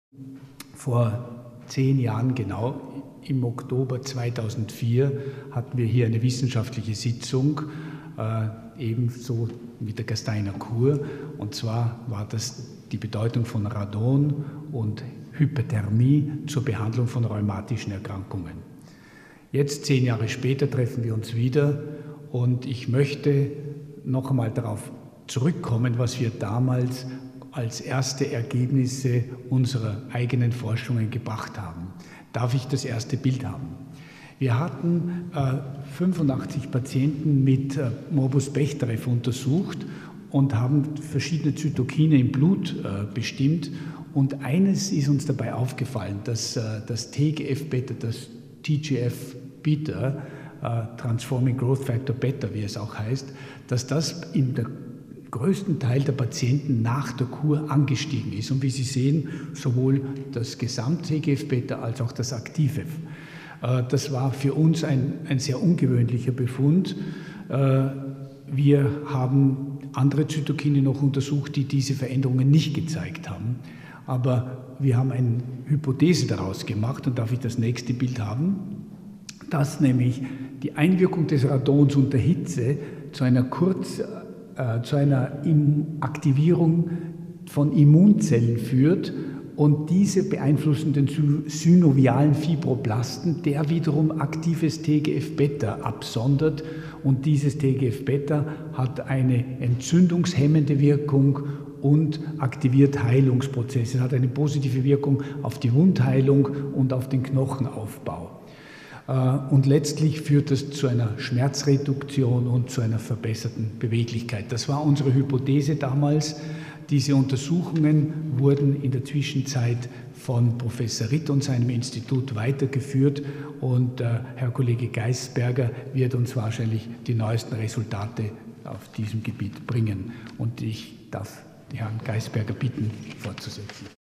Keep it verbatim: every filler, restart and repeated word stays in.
Vor zehn Jahren genau, im Oktober zweitausendvier, hatten wir hier eine wissenschaftliche Sitzung, äh, ebenso mit der Gasteiner Kur. Und zwar war das die Bedeutung von Radon und Hyperthermie zur Behandlung von rheumatischen Erkrankungen. Jetzt, zehn Jahre später, treffen wir uns wieder und ich möchte noch einmal darauf zurückkommen, was wir damals als erste Ergebnisse unserer eigenen Forschungen gebracht haben. Darf ich das erste Bild haben? Wir hatten äh, fünfundachtzig Patienten mit äh, Morbus Bechterew untersucht und haben verschiedene Zytokine im Blut äh, bestimmt. Und eines ist uns dabei aufgefallen, dass äh, das T G F-Beta, das T G F-Beta, äh, Transforming Growth Factor Beta, wie es auch heißt, dass das in der größten Teil der Patienten nach der Kur angestiegen ist. Und wie Sie sehen, sowohl das Gesamt-T G F-Beta als auch das Aktiv-F. Das war für uns ein, ein sehr ungewöhnlicher Befund. Wir haben andere Zytokine noch untersucht, die diese Veränderungen nicht gezeigt haben. Aber wir haben eine Hypothese daraus gemacht, und darf ich das nächste Bild haben, dass nämlich die Einwirkung des Radons unter Hitze zu einer kurz zu einer Aktivierung von Immunzellen führt und diese beeinflussen den synovialen Fibroblasten, der wiederum aktives T G F-Beta absondert, und dieses T G F-Beta hat eine entzündungshemmende Wirkung und aktiviert Heilungsprozesse. Es hat eine positive Wirkung auf die Wundheilung und auf den Knochenaufbau. Und letztlich führt es zu einer Schmerzreduktion und zu einer verbesserten Beweglichkeit. Das war unsere Hypothese damals. Diese Untersuchungen wurden in der Zwischenzeit von Professor Ritt und seinem Institut weitergeführt, und äh, Herr Kollege Geisberger wird uns wahrscheinlich die neuesten Resultate auf diesem Gebiet bringen. Und ich darf Herrn Geisberger bitten, fortzusetzen.